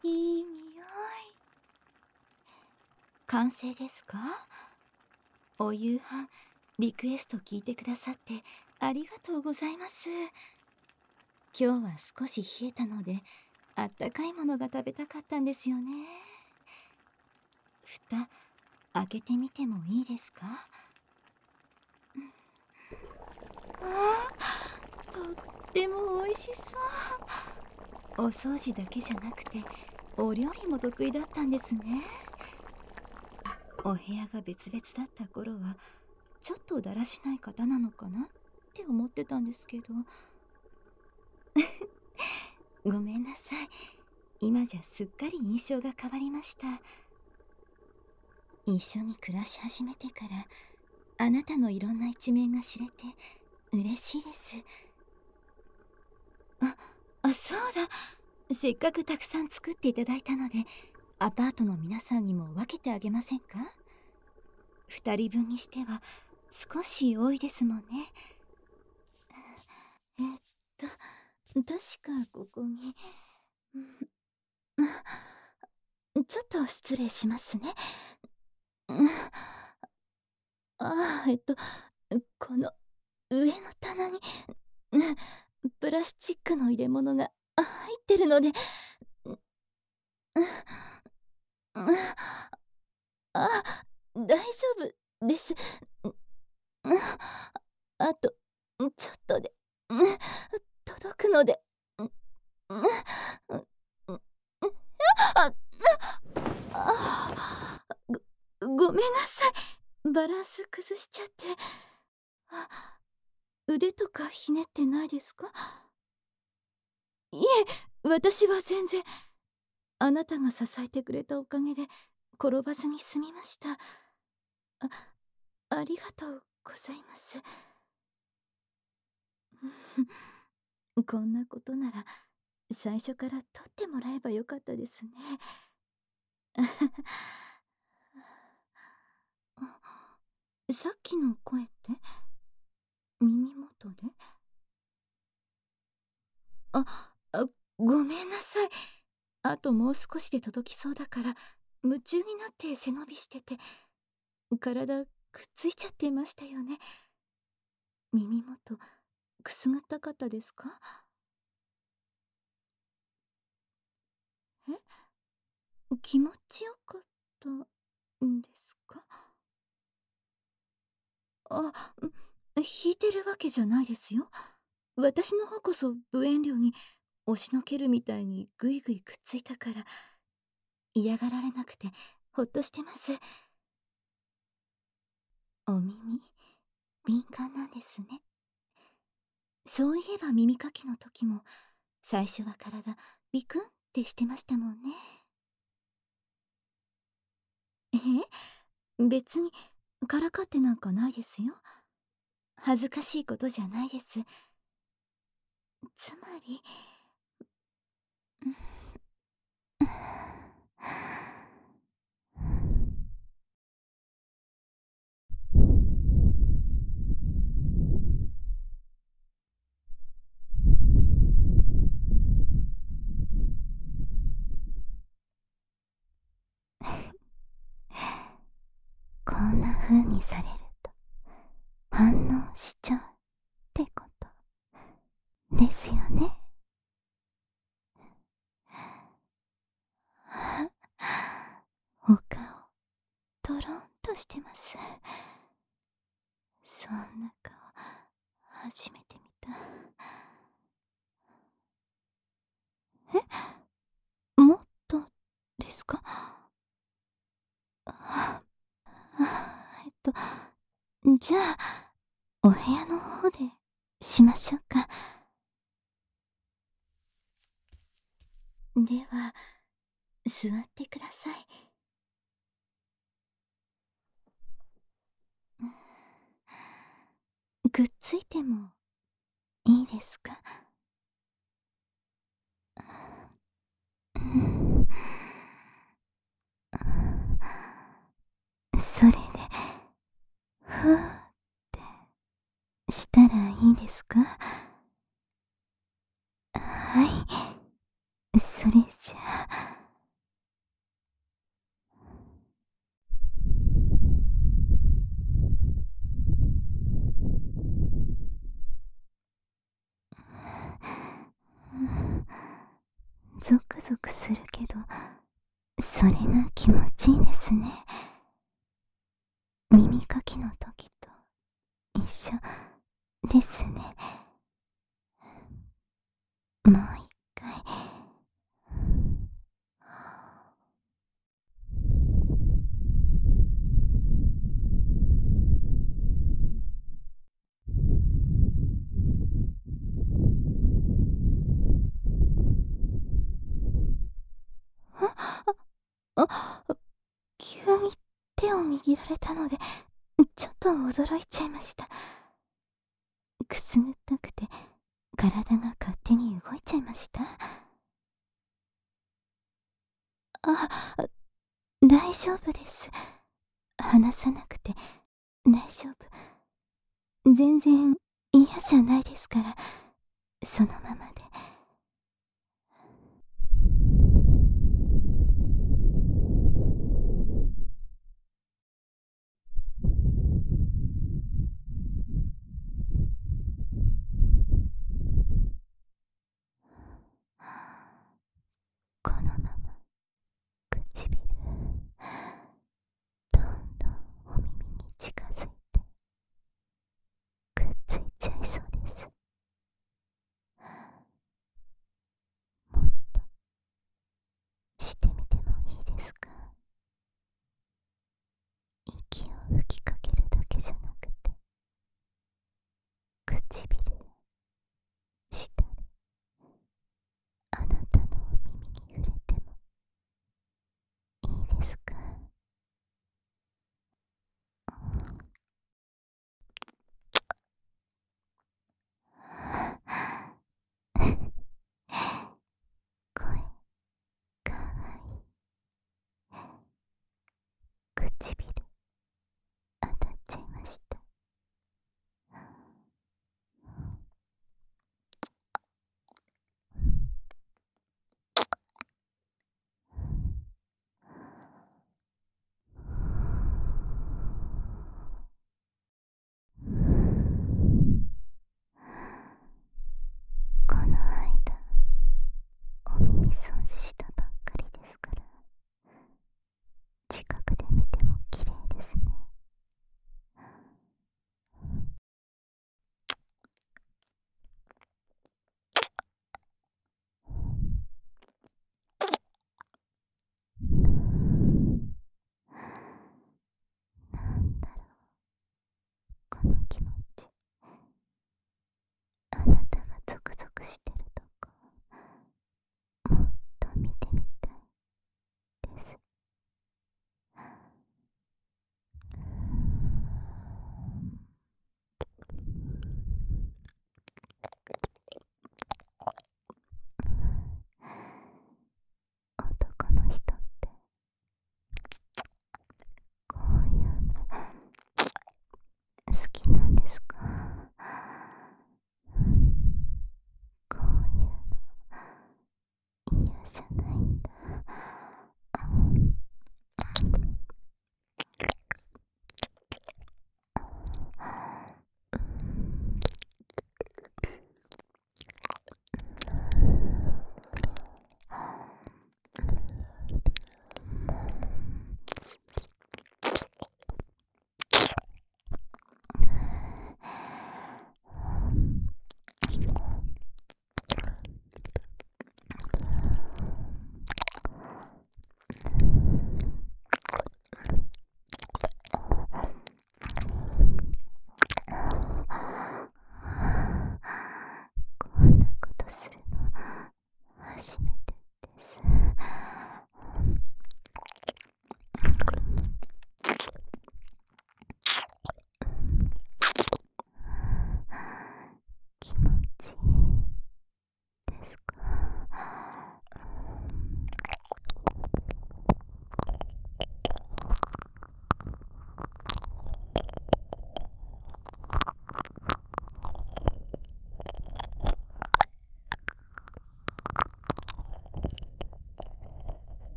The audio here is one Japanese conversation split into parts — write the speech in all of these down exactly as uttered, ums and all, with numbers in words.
いい匂い。完成ですか？お夕飯リクエスト聞いてくださってありがとうございます。今日は少し冷えたのであったかいものが食べたかったんですよね。蓋開けてみてもいいですか？あー、とっても美味しそう。お掃除だけじゃなくてお料理も得意だったんですね。お部屋が別々だった頃はちょっとだらしない方なのかなって思ってたんですけどごめんなさい。今じゃすっかり印象が変わりました。一緒に暮らし始めてからあなたのいろんな一面が知れて嬉しいです。あ、あ、そうだ。せっかくたくさん作っていただいたのでアパートの皆さんにも分けてあげませんか？二人分にしては少し多いですもんね。えっと確かここに、うん、ちょっと失礼しますね。うん、ああ、えっとこの上の棚に、うん、プラスチックの入れ物が入ってるので、うん、うん、あ、大丈夫です。うん、あとちょっとで、うん、届くので、うん、うん、うん、あ、あ、ご、ごめんなさい。バランス崩しちゃって。あ、腕とかひねってないですか？いえ、私は全然。あなたが支えてくれたおかげで転ばずに済みました。あ、ありがとうございます。こんなことなら最初から取ってもらえばよかったですね。さっきの声って耳元で？あ、あ、ごめんなさい。あともう少しで届きそうだから夢中になって背伸びしてて体くっついちゃっていましたよね。耳元くすぐったかったですか？え、気持ちよかったんですか？あ、ん引いてるわけじゃないですよ。私の方こそ無遠慮に押しのけるみたいにぐいぐいくっついたから嫌がられなくてほっとしてます。お耳敏感なんですね。そういえば耳かきの時も最初は体ビクンってしてましたもんね。え、別にからかってなんかないですよ。恥ずかしいことじゃないです。つまり、こんな風にされると反応しちゃうってことですよね。お顔トロンとしてます。そんな顔初めて見た。え、もっとですか？あ、あ、えっとじゃあお部屋の方でしましょうか。では座ってください。くっついてもいいですか？うん、それでふーってしたらいいですか？はい、それじゃあゾクゾクするけど、それが気持ちいいですね。耳かきの時と一緒ですね。もう一回。あ、あ、急に手を握られたので、ちょっと驚いちゃいました。くすぐったくて、体が勝手に動いちゃいました。あ、大丈夫です。話さなくて大丈夫。全然嫌じゃないですから、そのままで。このまま唇どんどんお耳に近づいてくっついちゃいそうです。もっとしてみてもいいですか？息を吹きかけるだけじゃなくて、唇舌であなたのお耳に触れてもいいですか？声かわいい。唇当たっちゃいました。この間お耳掃除したばっかりですから、近くで見ても綺麗ですね。なんだろう、この気持ち。あなたがゾクゾクしてるとこ、もっと見てみたいです。男の人ってこういうの好きなんですか？こういうの嫌じゃないんだ。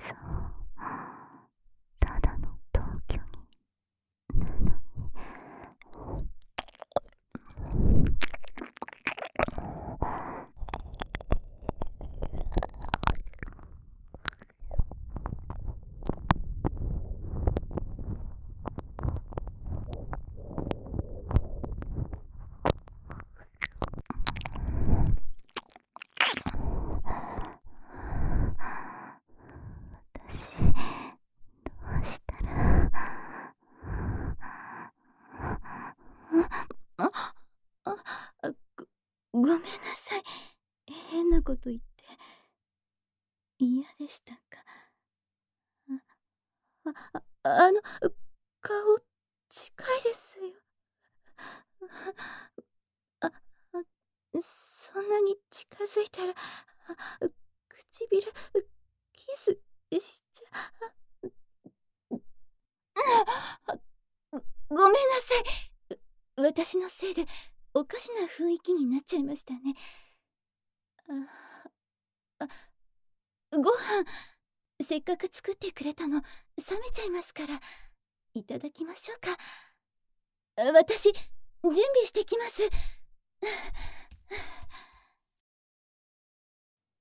そう、ただの同居人なのに。私、どうしたら。あああご、ごめんなさい。変なこと言って嫌でしたか。あああの顔近いですよ。ああそんなに近づいたら唇キスしちゃご、ごめんなさい。私のせいでおかしな雰囲気になっちゃいましたね。ああご飯せっかく作ってくれたの冷めちゃいますから、いただきましょうか。私準備してきます。